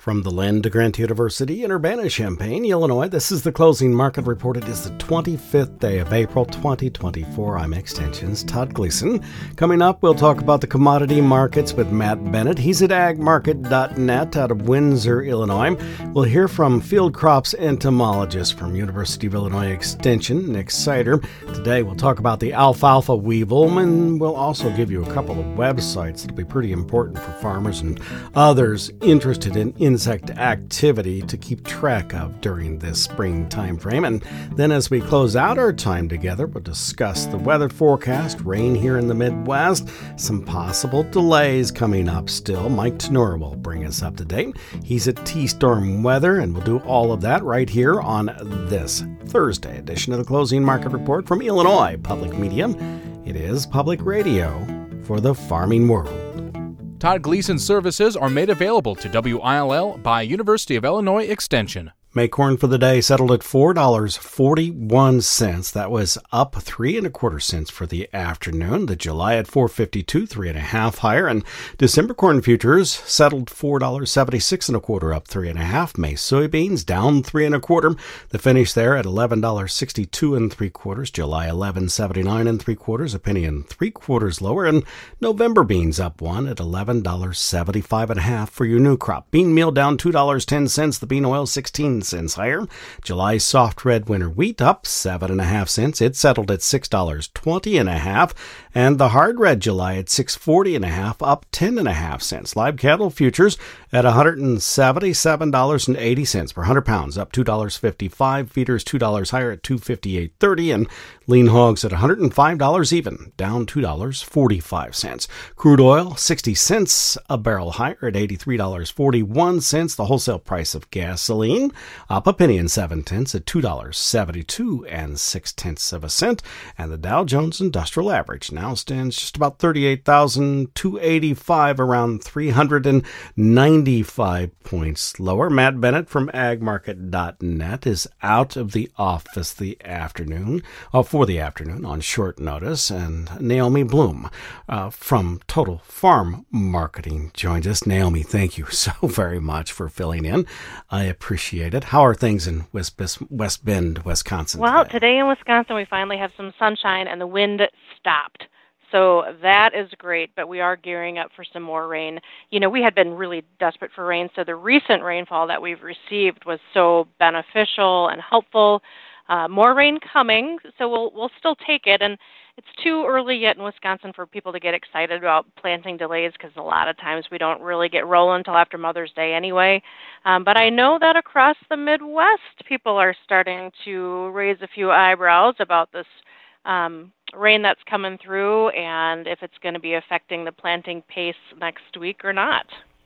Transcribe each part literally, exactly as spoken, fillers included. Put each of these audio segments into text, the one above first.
From the land to Grant University in Urbana-Champaign, Illinois, this is the Closing Market Report. It is the twenty-fifth day of April, twenty twenty-four. I'm Extension's Todd Gleason. Coming up, we'll talk about the commodity markets with Matt Bennett. He's at ag market dot net out of Windsor, Illinois. We'll hear from field crops entomologist from University of Illinois Extension, Nick Sider. Today, we'll talk about the alfalfa weevil, and we'll also give you a couple of websites that'll be pretty important for farmers and others interested in insect activity to keep track of during this spring time frame. And then as we close out our time together, we'll discuss the weather forecast, rain here in the Midwest, some possible delays coming up still. Mike Tenor will bring us up to date. He's at T-Storm Weather, and we'll do all of that right here on this Thursday edition of the Closing Market Report from Illinois Public Media. It is public radio for the farming world. Todd Gleason services are made available to W I L L by University of Illinois Extension. May corn for the day settled at four dollars and forty-one cents. That was up three and a quarter cents for the afternoon. The July at four fifty-two, three and a half higher. And December corn futures settled four dollars and seventy-six and a quarter, up three and a half. May soybeans down three and a quarter. The finish there at eleven dollars and sixty-two and three quarters. July eleven dollars and seventy-nine and three quarters, a penny and three quarters lower. And November beans up one at eleven dollars and seventy-five and a half for your new crop. Bean meal down two dollars and ten cents. The bean oil sixteen cents higher. July soft red winter wheat up seven and a half cents. It settled at six dollars and twenty and a half, and the hard red July at six forty and a half, up ten and a half cents. Live cattle futures at one hundred seventy-seven dollars and eighty cents per one hundred pounds, up two dollars and fifty-five. Feeders two dollars higher at two fifty-eight thirty, and lean hogs at one hundred five dollars even, down two dollars and forty-five cents. Crude oil sixty cents a barrel higher at eighty-three dollars and forty-one cents. The wholesale price of gasoline up a penny and seven tenths at two dollars and seventy-two and six tenths of a cent. And the Dow Jones Industrial Average now stands just about thirty-eight thousand two hundred eighty-five, around three hundred ninety-five points lower. Matt Bennett from ag market dot net is out of the office the afternoon, uh, for the afternoon on short notice. And Naomi Bloom uh, from Total Farm Marketing joins us. Naomi, thank you so very much for filling in. I appreciate it. How are things in West, West Bend, Wisconsin? Well, today? today in Wisconsin, we finally have some sunshine and the wind stopped. So that is great, but we are gearing up for some more rain. You know, we had been really desperate for rain, so the recent rainfall that we've received was so beneficial and helpful. Uh, more rain coming, so we'll we'll still take it. And it's too early yet in Wisconsin for people to get excited about planting delays, because a lot of times we don't really get rolling until after Mother's Day anyway. Um, but I know that across the Midwest, people are starting to raise a few eyebrows about this um, rain that's coming through, and if it's going to be affecting the planting pace next week or not.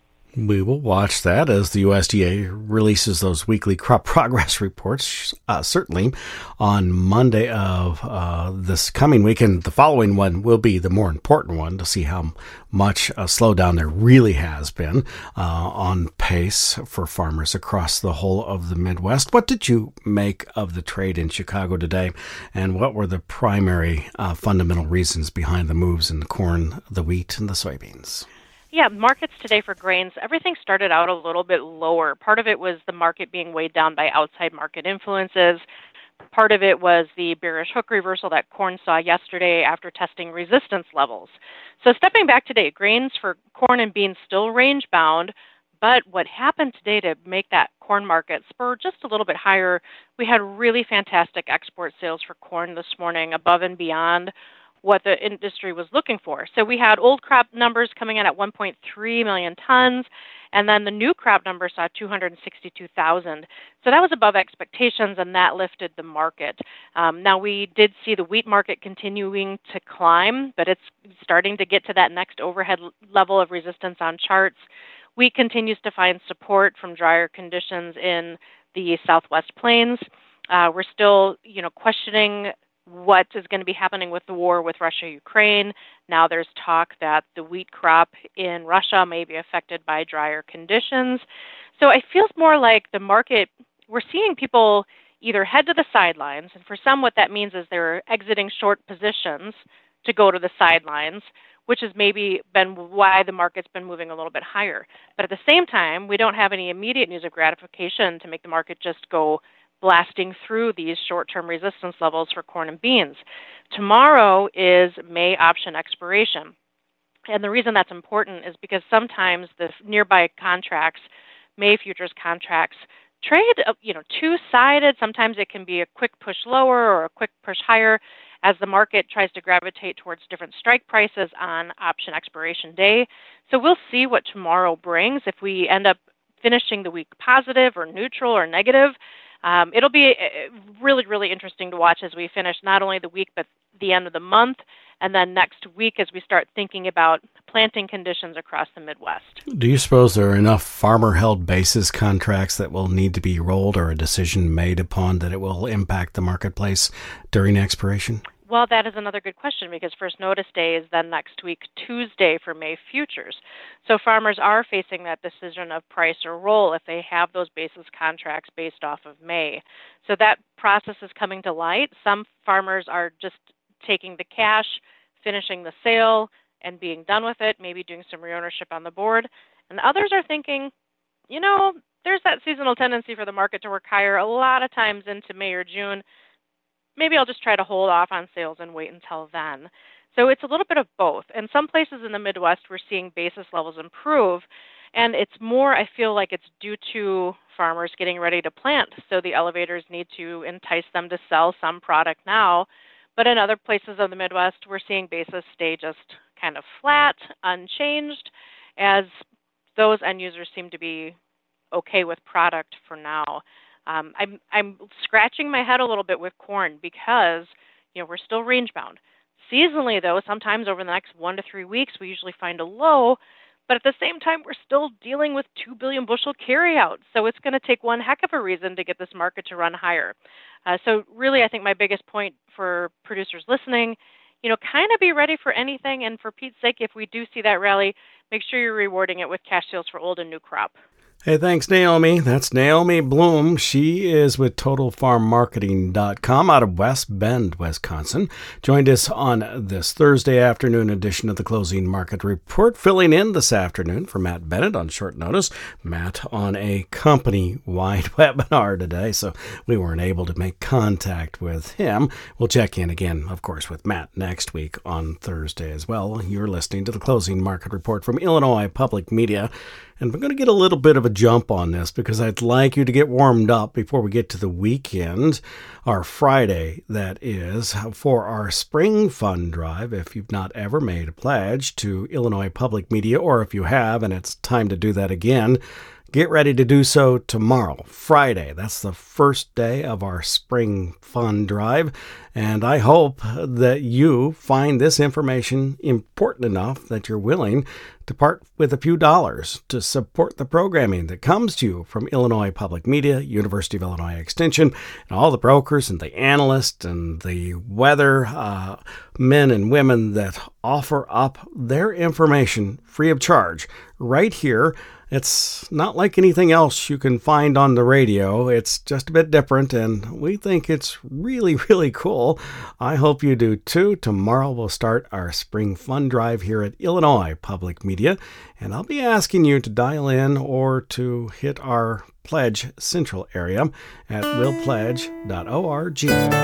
We will watch that as the U S D A releases those weekly crop progress reports, uh, certainly on Monday of uh, this coming week. And the following one will be the more important one to see how much a slowdown there really has been uh, on pace for farmers across the whole of the Midwest. What did you make of the trade in Chicago today, and what were the primary uh, fundamental reasons behind the moves in the corn, the wheat, and the soybeans? Yeah, markets today for grains, everything started out a little bit lower. Part of it was the market being weighed down by outside market influences. Part of it was the bearish hook reversal that corn saw yesterday after testing resistance levels. So stepping back today, grains for corn and beans still range bound, but what happened today to make that corn market spur just a little bit higher, we had really fantastic export sales for corn this morning, above and beyond what the industry was looking for. So we had old crop numbers coming in at one point three million tons, and then the new crop number saw two hundred sixty-two thousand. So that was above expectations, and that lifted the market. Um, now, we did see the wheat market continuing to climb, but it's starting to get to that next overhead level of resistance on charts. Wheat continues to find support from drier conditions in the Southwest Plains. Uh, we're still, you know, questioning what is going to be happening with the war with Russia-Ukraine. Now there's talk that the wheat crop in Russia may be affected by drier conditions. So it feels more like the market, we're seeing people either head to the sidelines, and for some what that means is they're exiting short positions to go to the sidelines, which has maybe been why the market's been moving a little bit higher. But at the same time, we don't have any immediate news of gratification to make the market just go blasting through these short-term resistance levels for corn and beans. Tomorrow is May option expiration. And the reason that's important is because sometimes the nearby contracts, May futures contracts, trade, you know, two-sided. Sometimes it can be a quick push lower or a quick push higher as the market tries to gravitate towards different strike prices on option expiration day. So we'll see what tomorrow brings. If we end up finishing the week positive or neutral or negative, um, it'll be really, really interesting to watch as we finish not only the week but the end of the month, and then next week as we start thinking about planting conditions across the Midwest. Do you suppose there are enough farmer-held basis contracts that will need to be rolled or a decision made upon that it will impact the marketplace during expiration? Well, that is another good question because first notice day is then next week, Tuesday, for May futures. So farmers are facing that decision of price or roll if they have those basis contracts based off of May. So that process is coming to light. Some farmers are just taking the cash, finishing the sale, and being done with it, maybe doing some reownership on the board. And others are thinking, you know, there's that seasonal tendency for the market to work higher a lot of times into May or June. Maybe I'll just try to hold off on sales and wait until then. So it's a little bit of both. In some places in the Midwest, we're seeing basis levels improve, and it's more, I feel like it's due to farmers getting ready to plant. So the elevators need to entice them to sell some product now. But in other places of the Midwest, we're seeing basis stay just kind of flat, unchanged, as those end users seem to be okay with product for now. Um, I'm I'm scratching my head a little bit with corn because, you know, we're still range bound. Seasonally, though, sometimes over the next one to three weeks, we usually find a low. But at the same time, we're still dealing with two billion bushel carryout. So it's going to take one heck of a reason to get this market to run higher. Uh, so really, I think my biggest point for producers listening, you know, kind of be ready for anything. And for Pete's sake, if we do see that rally, make sure you're rewarding it with cash sales for old and new crop. Hey, thanks, Naomi. That's Naomi Blohm. She is with Total Farm Marketing dot com out of West Bend, Wisconsin. Joined us on this Thursday afternoon edition of the Closing Market Report, filling in this afternoon for Matt Bennett on short notice. Matt on a company-wide webinar today, so we weren't able to make contact with him. We'll check in again, of course, with Matt next week on Thursday as well. You're listening to the Closing Market Report from Illinois Public Media. And we're going to get a little bit of a jump on this because I'd like you to get warmed up before we get to the weekend, our Friday, that is, for our Spring Fund Drive. If you've not ever made a pledge to Illinois Public Media, or if you have and it's time to do that again, get ready to do so tomorrow, Friday. That's the first day of our Spring Fund Drive. And I hope that you find this information important enough that you're willing to part with a few dollars to support the programming that comes to you from Illinois Public Media, University of Illinois Extension, and all the brokers and the analysts and the weather uh, men and women that offer up their information free of charge right here. It's not like anything else you can find on the radio. It's just a bit different, and we think it's really, really cool. I hope you do too. Tomorrow we'll start our Spring Fund Drive here at Illinois Public Media, and I'll be asking you to dial in or to hit our Pledge Central area at will pledge dot org.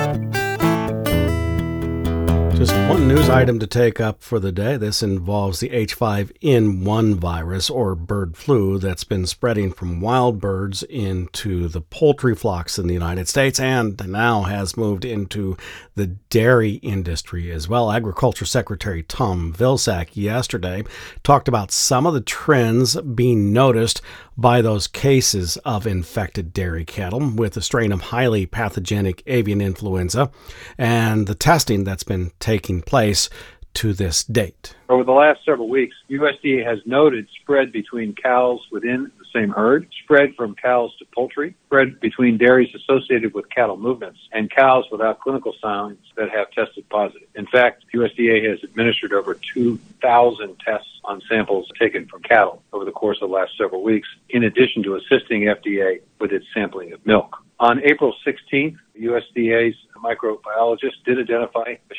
Just one news item to take up for the day. This involves the H five N one virus, or bird flu, that's been spreading from wild birds into the poultry flocks in the United States and now has moved into the dairy industry as well. Agriculture Secretary Tom Vilsack yesterday talked about some of the trends being noticed by those cases of infected dairy cattle with a strain of highly pathogenic avian influenza and the testing that's been taking place to this date. Over the last several weeks, U S D A has noted spread between cows within the same herd, spread from cows to poultry, spread between dairies associated with cattle movements, and cows without clinical signs that have tested positive. In fact, U S D A has administered over two thousand tests on samples taken from cattle over the course of the last several weeks, in addition to assisting F D A with its sampling of milk. On April sixteenth, U S D A's microbiologist did identify a shift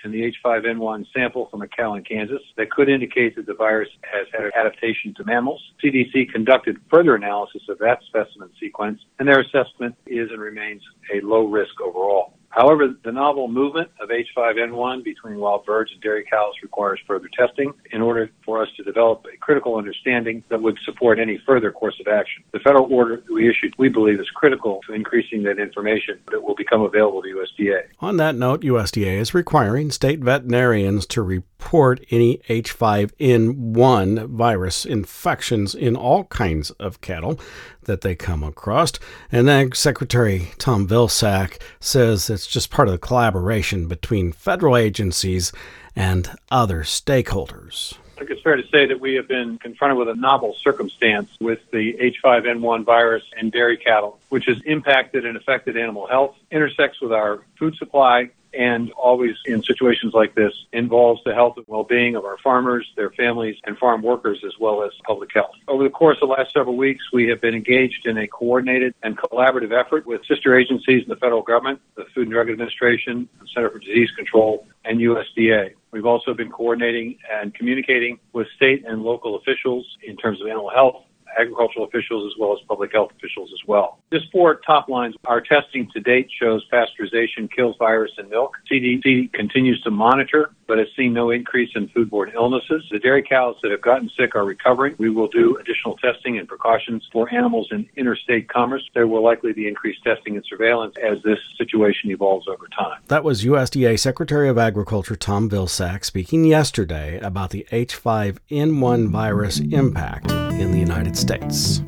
in the H five N one sample from a cow in Kansas that could indicate that the virus has had an adaptation to mammals. C D C conducted further analysis of that specimen sequence, and their assessment is and remains a low risk overall. However, the novel movement of H five N one between wild birds and dairy cows requires further testing in order for us to develop a critical understanding that would support any further course of action. The federal order that we issued, we believe, is critical to increasing that information that will become available to U S D A. On that note, U S D A is requiring state veterinarians to report any H five N one virus infections in all kinds of cattle that they come across. And then Secretary Tom Vilsack says it's just part of the collaboration between federal agencies and other stakeholders. I think it's fair to say that we have been confronted with a novel circumstance with the H five N one virus in dairy cattle, which has impacted and affected animal health, intersects with our food supply, and always in situations like this involves the health and well-being of our farmers, their families, and farm workers, as well as public health. Over the course of the last several weeks, we have been engaged in a coordinated and collaborative effort with sister agencies in the federal government, the Food and Drug Administration, the Center for Disease Control, and U S D A. We've also been coordinating and communicating with state and local officials in terms of animal health, agricultural officials, as well as public health officials as well. Just four top lines. Our testing to date shows pasteurization kills virus in milk. C D C continues to monitor, but has seen no increase in foodborne illnesses. The dairy cows that have gotten sick are recovering. We will do additional testing and precautions for animals in interstate commerce. There will likely be increased testing and surveillance as this situation evolves over time. That was U S D A Secretary of Agriculture Tom Vilsack speaking yesterday about the H five N one virus impact in the United States.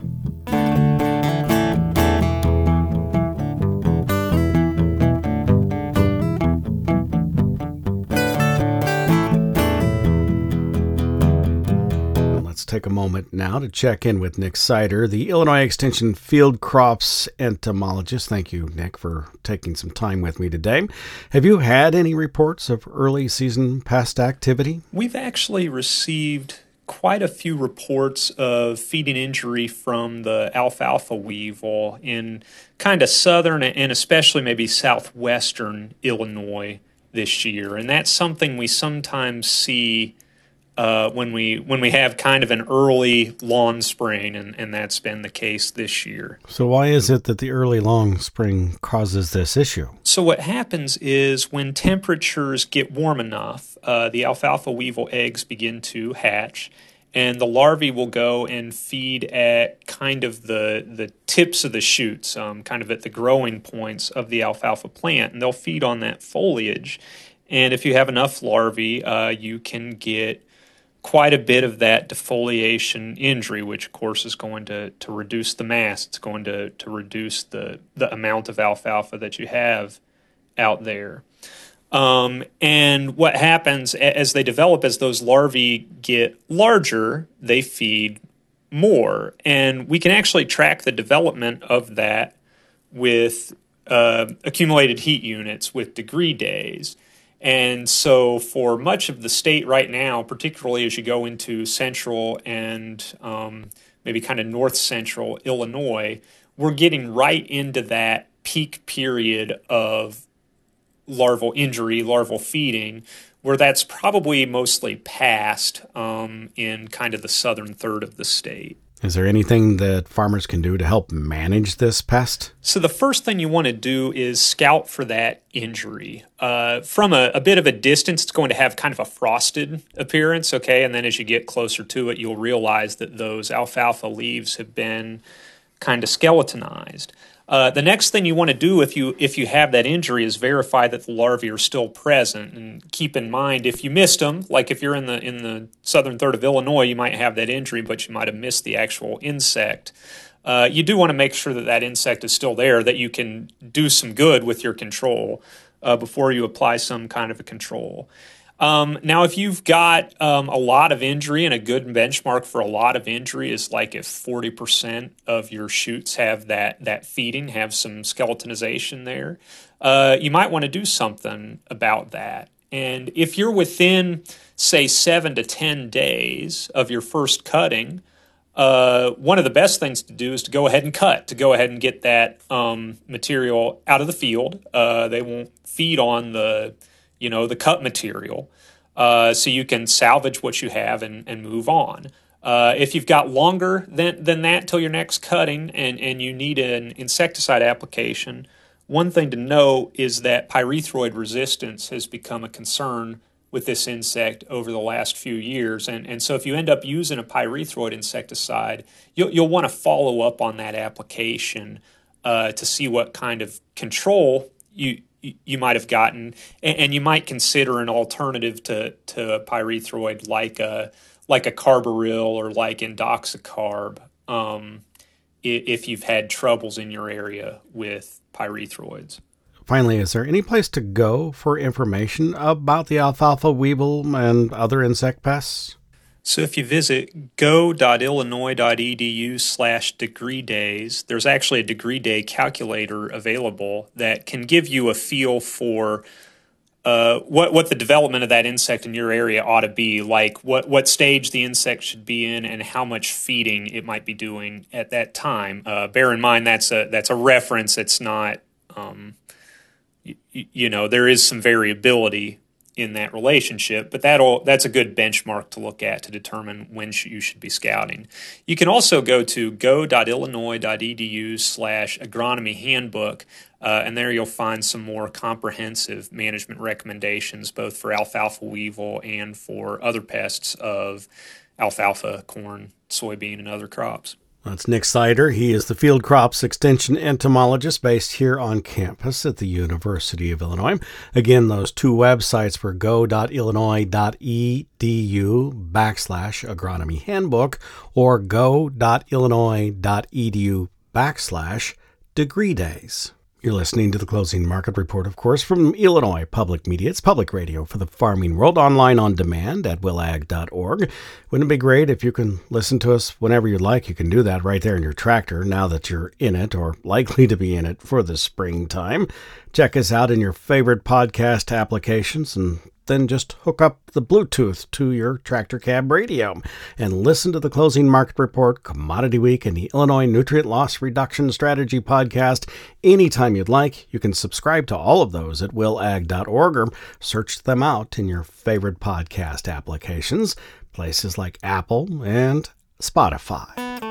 Let's take a moment now to check in with Nick Sider, the Illinois Extension Field Crops Entomologist. Thank you, Nick, for taking some time with me today. Have you had any reports of early season pest activity? We've actually received quite a few reports of feeding injury from the alfalfa weevil in kind of southern and especially maybe southwestern Illinois this year. And that's something we sometimes see uh, when we when we have kind of an early lawn spring, and, and that's been the case this year. So why is it that the early long spring causes this issue? So what happens is when temperatures get warm enough, uh, the alfalfa weevil eggs begin to hatch, and the larvae will go and feed at kind of the, the tips of the shoots, um, kind of at the growing points of the alfalfa plant, and they'll feed on that foliage. And if you have enough larvae, uh, you can get quite a bit of that defoliation injury, which of course is going to, to reduce the mass. It's going to, to reduce the, the amount of alfalfa that you have out there. Um, and what happens as they develop, as those larvae get larger, they feed more. And we can actually track the development of that with uh, accumulated heat units, with degree days. And so for much of the state right now, particularly as you go into central and um, maybe kind of north central Illinois, we're getting right into that peak period of larval injury, larval feeding, where that's probably mostly past um, in kind of the southern third of the state. Is there anything that farmers can do to help manage this pest? So the first thing you want to do is scout for that injury. Uh, from a, a bit of a distance, it's going to have kind of a frosted appearance, okay? And then as you get closer to it, you'll realize that those alfalfa leaves have been kind of skeletonized. Uh, the next thing you want to do if you if you have that injury is verify that the larvae are still present, and keep in mind if you missed them, like if you're in the in the southern third of Illinois, you might have that injury, but you might have missed the actual insect. Uh, you do want to make sure that that insect is still there, that you can do some good with your control uh, before you apply some kind of a control. Um, now, if you've got um, a lot of injury, and a good benchmark for a lot of injury is like if forty percent of your shoots have that that feeding, have some skeletonization there, uh, you might want to do something about that. And if you're within, say, seven to ten days of your first cutting, uh, one of the best things to do is to go ahead and cut, to go ahead and get that um, material out of the field. Uh, they won't feed on the you know, the cut material. Uh, so you can salvage what you have and, and move on. Uh, if you've got longer than, than that till your next cutting and, and you need an insecticide application, one thing to note is that pyrethroid resistance has become a concern with this insect over the last few years. And, and so if you end up using a pyrethroid insecticide, you'll, you'll want to follow up on that application uh, to see what kind of control you you might have gotten, and, and you might consider an alternative to, to a pyrethroid like a like a carbaryl or like indoxacarb um, if you've had troubles in your area with pyrethroids. Finally, is there any place to go for information about the alfalfa weevil and other insect pests? So if you visit go.illinois.edu slash degree days, there's actually a degree day calculator available that can give you a feel for uh, what what the development of that insect in your area ought to be, like what, what stage the insect should be in and how much feeding it might be doing at that time. Uh, bear in mind that's a that's a reference. It's not, um, you, you know, there is some variability in that relationship, but that'll that's a good benchmark to look at to determine when sh- you should be scouting. You can also go to go.illinois.edu slash agronomy handbook, uh, and there you'll find some more comprehensive management recommendations, both for alfalfa weevil and for other pests of alfalfa, corn, soybean, and other crops. That's Nick Sider. He is the Field Crops Extension Entomologist based here on campus at the University of Illinois. Again, those two websites were go.illinois.edu backslash agronomy handbook or go.illinois.edu backslash degree days. You're listening to the Closing Market Report, of course, from Illinois Public Media. It's public radio for the farming world, online on demand at willag dot org. Wouldn't it be great if you can listen to us whenever you'd like? You can do that right there in your tractor now that you're in it or likely to be in it for the springtime. Check us out in your favorite podcast applications and then just hook up the Bluetooth to your tractor cab radio and listen to the Closing Market Report, Commodity Week, and the Illinois Nutrient Loss Reduction Strategy podcast anytime you'd like. You can subscribe to all of those at willag dot org or search them out in your favorite podcast applications, places like Apple and Spotify.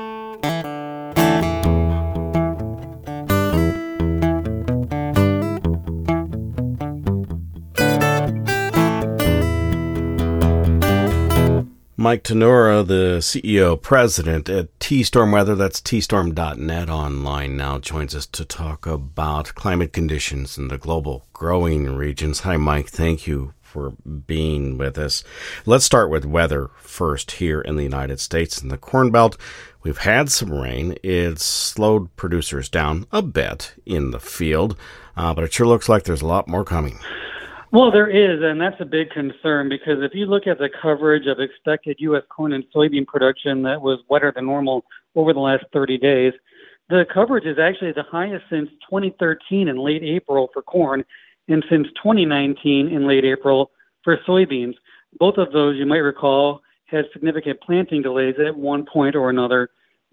Mike Tenura, the C E O president at T-Storm Weather, that's T storm dot net online now, joins us to talk about climate conditions in the global growing regions. Hi, Mike. Thank you for being with us. Let's start with weather first here in the United States. In the Corn Belt, we've had some rain. It's slowed producers down a bit in the field, uh, but it sure looks like there's a lot more coming. Well, there is, and that's a big concern because if you look at the coverage of expected U S corn and soybean production that was wetter than normal over the last thirty days, the coverage is actually the highest since twenty thirteen in late April for corn and since twenty nineteen in late April for soybeans. Both of those, you might recall, had significant planting delays at one point or another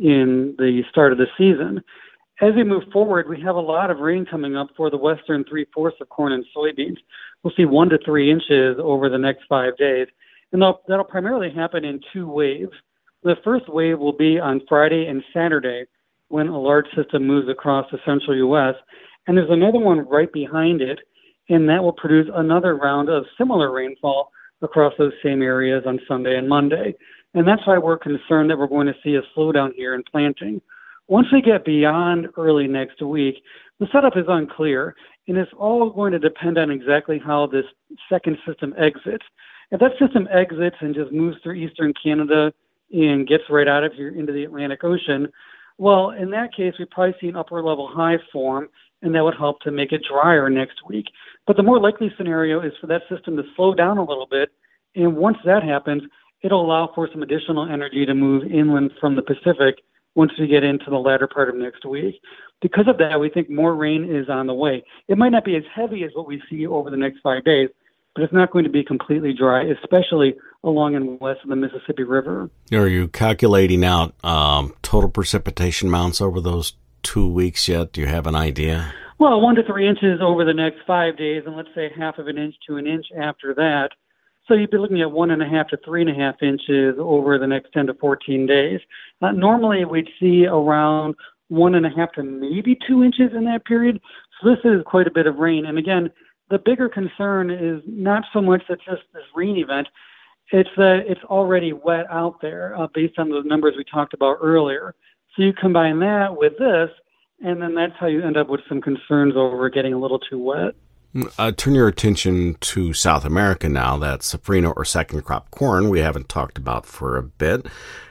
in the start of the season. As we move forward, we have a lot of rain coming up for the western three-fourths of corn and soybeans. We'll see one to three inches over the next five days, and that'll, that'll primarily happen in two waves. The first wave will be on Friday and Saturday when a large system moves across the central U S, and there's another one right behind it, and that will produce another round of similar rainfall across those same areas on Sunday and Monday. And that's why we're concerned that we're going to see a slowdown here in planting. Once we get beyond early next week, the setup is unclear, and it's all going to depend on exactly how this second system exits. If that system exits and just moves through eastern Canada and gets right out of here into the Atlantic Ocean, well, in that case, we probably see an upper-level high form, and that would help to make it drier next week. But the more likely scenario is for that system to slow down a little bit, and once that happens, it'll allow for some additional energy to move inland from the Pacific once we get into the latter part of next week. Because of that, we think more rain is on the way. It might not be as heavy as what we see over the next five days, but it's not going to be completely dry, especially along and west of the Mississippi River. Are you calculating out um, total precipitation amounts over those two weeks yet? Do you have an idea? Well, one to three inches over the next five days, and let's say half of an inch to an inch after that. So you'd be looking at one and a half to three and a half inches over the next ten to fourteen days. Uh, normally, we'd see around one and a half to maybe two inches in that period. So this is quite a bit of rain. And again, the bigger concern is not so much that just this rain event, it's that it's already wet out there uh, based on the numbers we talked about earlier. So you combine that with this, and then that's how you end up with some concerns over getting a little too wet. Uh, turn your attention to South America now. That safrinha or second crop corn we haven't talked about for a bit.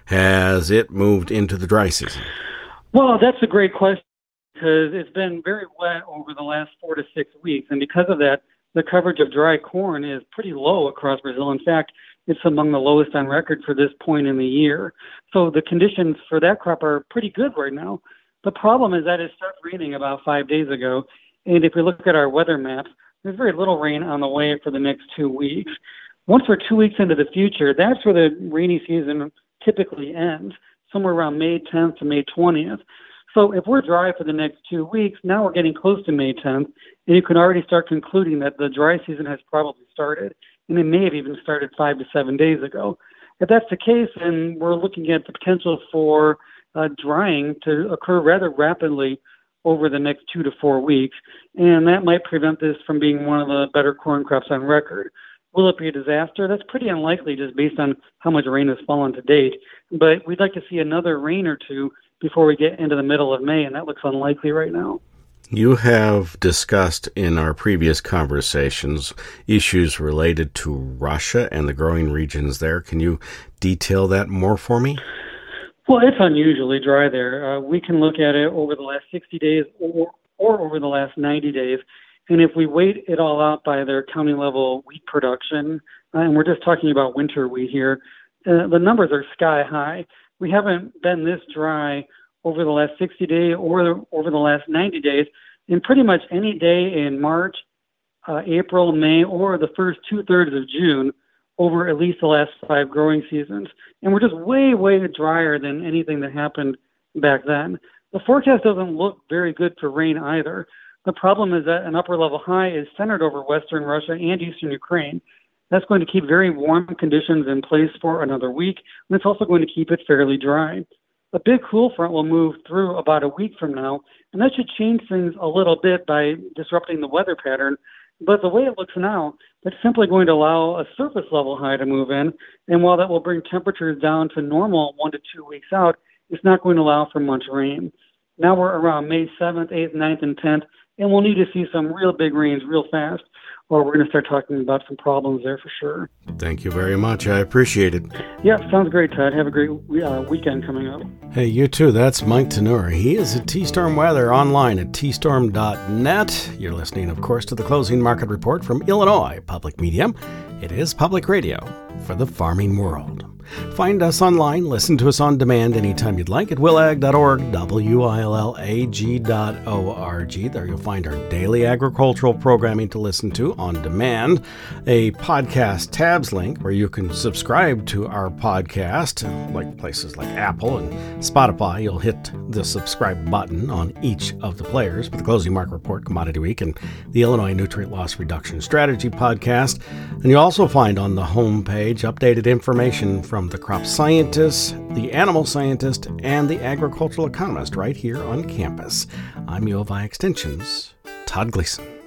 Has it moved into the dry season? Well, that's a great question because it's been very wet over the last four to six weeks. And because of that, the coverage of dry corn is pretty low across Brazil. In fact, it's among the lowest on record for this point in the year. So the conditions for that crop are pretty good right now. The problem is that it started raining about five days ago. And if we look at our weather maps, there's very little rain on the way for the next two weeks. Once we're two weeks into the future, that's where the rainy season typically ends, somewhere around May tenth to May twentieth. So if we're dry for the next two weeks, now we're getting close to May tenth, and you can already start concluding that the dry season has probably started, and it may have even started five to seven days ago. If that's the case, then we're looking at the potential for uh, drying to occur rather rapidly over the next two to four weeks, and that might prevent this from being one of the better corn crops on record. Will it be a disaster? That's pretty unlikely just based on how much rain has fallen to date, but we'd like to see another rain or two before we get into the middle of May, and that looks unlikely right now. You have discussed in our previous conversations issues related to Russia and the growing regions there. Can you detail that more for me? Well, it's unusually dry there. Uh, we can look at it over the last sixty days or, or over the last ninety days. And if we weight it all out by their county level wheat production, uh, and we're just talking about winter wheat here, uh, the numbers are sky high. We haven't been this dry over the last sixty days or over the last ninety days in pretty much any day in March, uh, April, May, or the first two-thirds of June over at least the last five growing seasons. And we're just way, way drier than anything that happened back then. The forecast doesn't look very good for rain either. The problem is that an upper-level high is centered over western Russia and eastern Ukraine. That's going to keep very warm conditions in place for another week, and it's also going to keep it fairly dry. A big cool front will move through about a week from now, and that should change things a little bit by disrupting the weather pattern. But the way it looks now, that's simply going to allow a surface level high to move in, and while that will bring temperatures down to normal one to two weeks out, it's not going to allow for much rain. Now we're around May seventh, eighth, ninth, and tenth, and we'll need to see some real big rains real fast, or we're going to start talking about some problems there for sure. Thank you very much. I appreciate it. Yeah, sounds great, Todd. Have a great uh, weekend coming up. Hey, you too. That's Mike Tenor. He is at T-Storm Weather online at t storm dot net. You're listening, of course, to the Closing Market Report from Illinois Public Media. It is public radio for the farming world. Find us online, listen to us on demand anytime you'd like at willag dot org, W I L L A G dot O R G. There you'll find our daily agricultural programming to listen to on demand, a podcast tabs link where you can subscribe to our podcast, like places like Apple and Spotify. You'll hit the subscribe button on each of the players for the Closing Market Report, Commodity Week, and the Illinois Nutrient Loss Reduction Strategy podcast. And you'll also find on the homepage updated information from the crop scientist, the animal scientist, and the agricultural economist right here on campus. I'm U of I Extension's Todd Gleason.